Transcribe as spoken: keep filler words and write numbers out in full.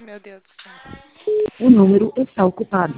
meu Deus do céu. O número está ocupado.